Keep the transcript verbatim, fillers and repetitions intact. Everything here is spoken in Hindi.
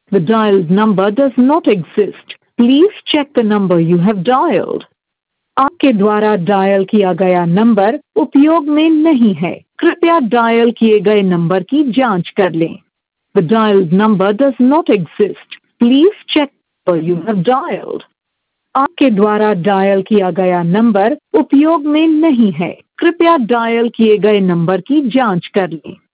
The dialed number does not exist. Please check the number you have dialed. आपके द्वारा डायल किया गया नंबर उपयोग में नहीं है, कृपया डायल किए गए नंबर की जांच कर लें। The dialed number does not exist. Please check the number you have dialed. आपके द्वारा डायल किया गया नंबर उपयोग में नहीं है, कृपया डायल किए गए नंबर की जांच कर लें।